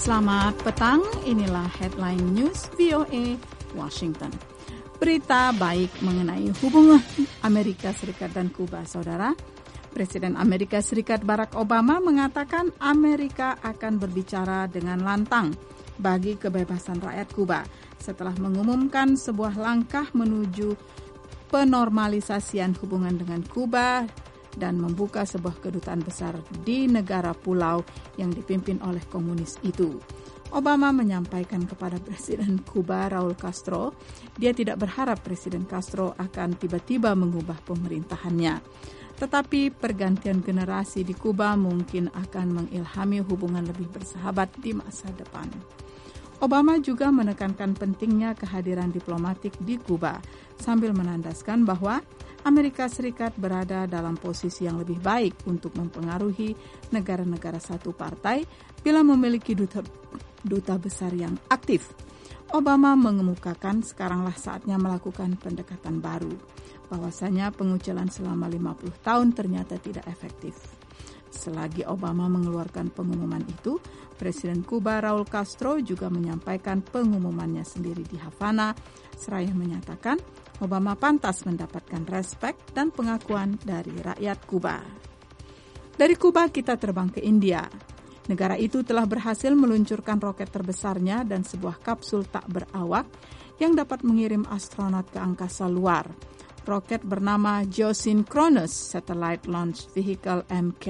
Selamat petang, inilah Headline News VOA Washington. Berita baik mengenai hubungan Amerika Serikat dan Kuba, saudara. Presiden Amerika Serikat Barack Obama mengatakan Amerika akan berbicara dengan lantang bagi kebebasan rakyat Kuba setelah mengumumkan sebuah langkah menuju penormalisasian hubungan dengan Kuba dan membuka sebuah kedutaan besar di negara pulau yang dipimpin oleh komunis itu. Obama menyampaikan kepada Presiden Kuba Raul Castro, dia tidak berharap Presiden Castro akan tiba-tiba mengubah pemerintahannya. Tetapi pergantian generasi di Kuba mungkin akan mengilhami hubungan lebih bersahabat di masa depan. Obama juga menekankan pentingnya kehadiran diplomatik di Kuba, sambil menandaskan bahwa Amerika Serikat berada dalam posisi yang lebih baik untuk mempengaruhi negara-negara satu partai bila memiliki duta besar yang aktif. Obama mengemukakan sekaranglah saatnya melakukan pendekatan baru, bahwasanya pengucilan selama 50 tahun ternyata tidak efektif. Selagi Obama mengeluarkan pengumuman itu, Presiden Kuba Raul Castro juga menyampaikan pengumumannya sendiri di Havana, seraya menyatakan Obama pantas mendapatkan respek dan pengakuan dari rakyat Kuba. Dari Kuba kita terbang ke India. Negara itu telah berhasil meluncurkan roket terbesarnya dan sebuah kapsul tak berawak yang dapat mengirim astronot ke angkasa luar. Roket bernama Geosynchronous Satellite Launch Vehicle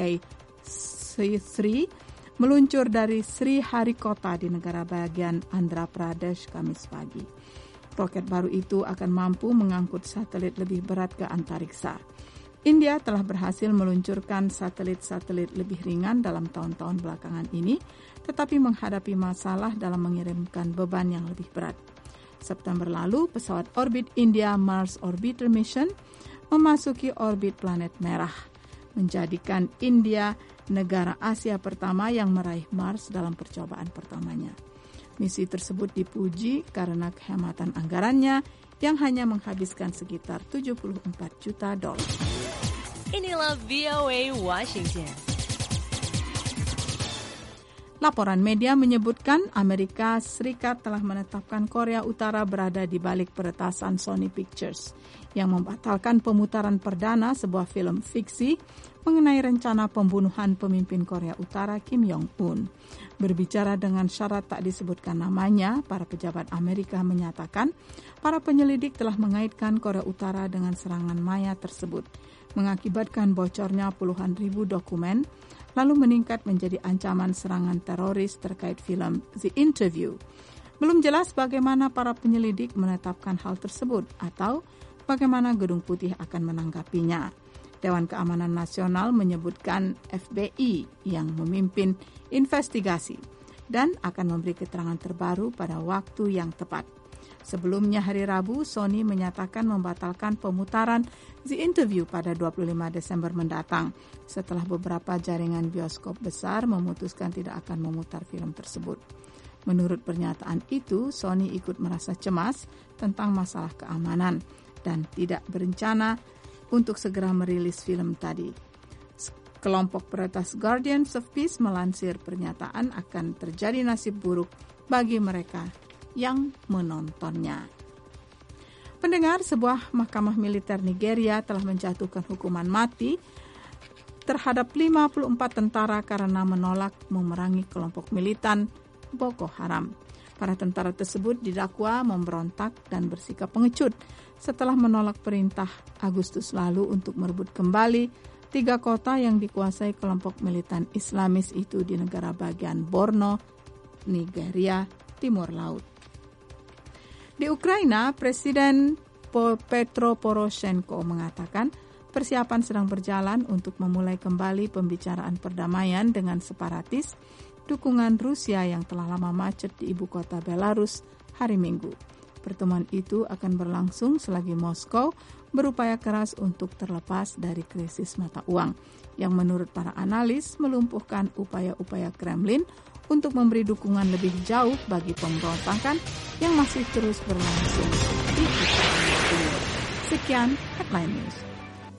MK-3 meluncur dari Sriharikota di negara bagian Andhra Pradesh Kamis pagi. Roket baru itu akan mampu mengangkut satelit lebih berat ke antariksa. India telah berhasil meluncurkan satelit-satelit lebih ringan dalam tahun-tahun belakangan ini, tetapi menghadapi masalah dalam mengirimkan beban yang lebih berat. September lalu, pesawat orbit India Mars Orbiter Mission memasuki orbit planet merah, menjadikan India negara Asia pertama yang meraih Mars dalam percobaan pertamanya. Misi tersebut dipuji karena kehematan anggarannya yang hanya menghabiskan sekitar $74 juta. Inilah VOA Washington. Laporan media menyebutkan Amerika Serikat telah menetapkan Korea Utara berada di balik peretasan Sony Pictures yang membatalkan pemutaran perdana sebuah film fiksi mengenai rencana pembunuhan pemimpin Korea Utara Kim Jong-un. Berbicara dengan syarat tak disebutkan namanya, para pejabat Amerika menyatakan para penyelidik telah mengaitkan Korea Utara dengan serangan Maya tersebut, mengakibatkan bocornya puluhan ribu dokumen, lalu meningkat menjadi ancaman serangan teroris terkait film The Interview. Belum jelas bagaimana para penyelidik menetapkan hal tersebut atau bagaimana Gedung Putih akan menanggapinya. Dewan Keamanan Nasional menyebutkan FBI yang memimpin investigasi dan akan memberi keterangan terbaru pada waktu yang tepat. Sebelumnya hari Rabu, Sony menyatakan membatalkan pemutaran The Interview pada 25 Desember mendatang setelah beberapa jaringan bioskop besar memutuskan tidak akan memutar film tersebut. Menurut pernyataan itu, Sony ikut merasa cemas tentang masalah keamanan dan tidak berencana untuk segera merilis film tadi. Kelompok peretas Guardians of Peace melansir pernyataan akan terjadi nasib buruk bagi mereka yang menontonnya. Pendengar, sebuah mahkamah militer Nigeria telah menjatuhkan hukuman mati terhadap 54 tentara karena menolak memerangi kelompok militan Boko Haram. Para tentara tersebut didakwa memberontak dan bersikap pengecut setelah menolak perintah Agustus lalu untuk merebut kembali 3 kota yang dikuasai kelompok militan Islamis itu di negara bagian Borno, Nigeria, Timur Laut. Di Ukraina, Presiden Petro Poroshenko mengatakan persiapan sedang berjalan untuk memulai kembali pembicaraan perdamaian dengan separatis dukungan Rusia yang telah lama macet di ibu kota Belarus hari Minggu. Pertemuan itu akan berlangsung selagi Moskow berupaya keras untuk terlepas dari krisis mata uang yang menurut para analis melumpuhkan upaya-upaya Kremlin untuk memberi dukungan lebih jauh bagi pemberontakan yang masih terus berlangsung di Ukraina. Sekian Headline News.